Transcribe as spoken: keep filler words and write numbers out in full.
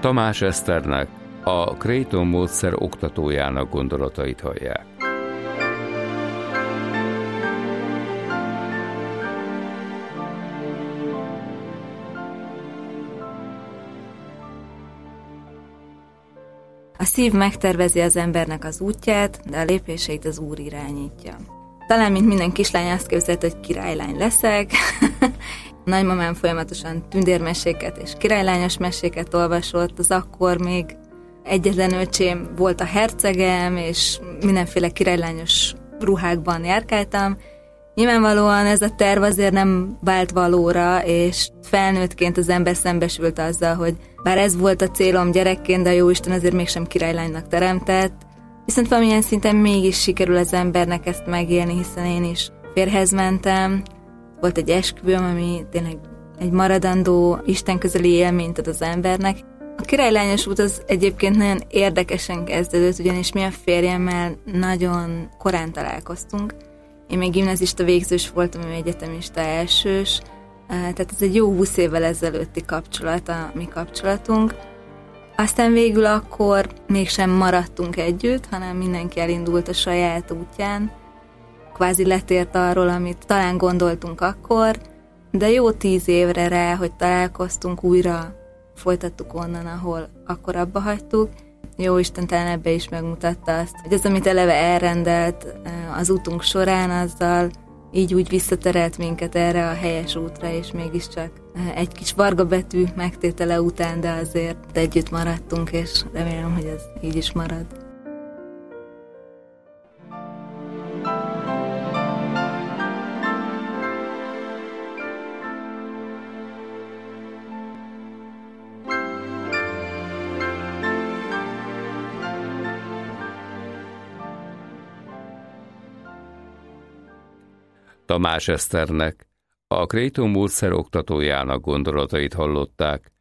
Tamás Eszternek, a Creighton módszer oktatójának gondolatait hallják. A szív megtervezi az embernek az útját, de a lépéseit az Úr irányítja. Talán, mint minden kislány, azt képzelt, hogy királylány leszek. Nagymamám folyamatosan tündérmeséket és királylányos meséket olvasott, az akkor még egyetlen öcsém volt a hercegem, és mindenféle királylányos ruhákban járkáltam. Nyilvánvalóan ez a terv azért nem vált valóra, és felnőttként az ember szembesült azzal, hogy bár ez volt a célom gyerekként, de a Jóisten azért mégsem királylánynak teremtett. Viszont valamilyen szinten mégis sikerül az embernek ezt megélni, hiszen én is férjhez mentem. Volt egy esküvőm, ami tényleg egy maradandó, istenközeli élményt ad az embernek. A királylányos út az egyébként nagyon érdekesen kezdődött, ugyanis mi a férjemmel nagyon korán találkoztunk. Én még gimnazista végzős voltam, ő egyetemista elsős, tehát ez egy jó húsz évvel ezelőtti kapcsolat, a mi kapcsolatunk. Aztán végül akkor mégsem maradtunk együtt, hanem mindenki elindult a saját útján. Kvázi letért arról, amit talán gondoltunk akkor, de jó tíz évre rá, hogy találkoztunk, újra folytattuk onnan, ahol akkor abba hagytuk. Jóisten talán ebbe is megmutatta azt, hogy az, amit eleve elrendelt az útunk során, azzal így úgy visszaterelt minket erre a helyes útra, és mégiscsak egy kis varga betű megtétele után, de azért együtt maradtunk, és remélem, hogy ez így is marad. Tamás Eszternek, a Creighton módszer oktatójának gondolatait hallották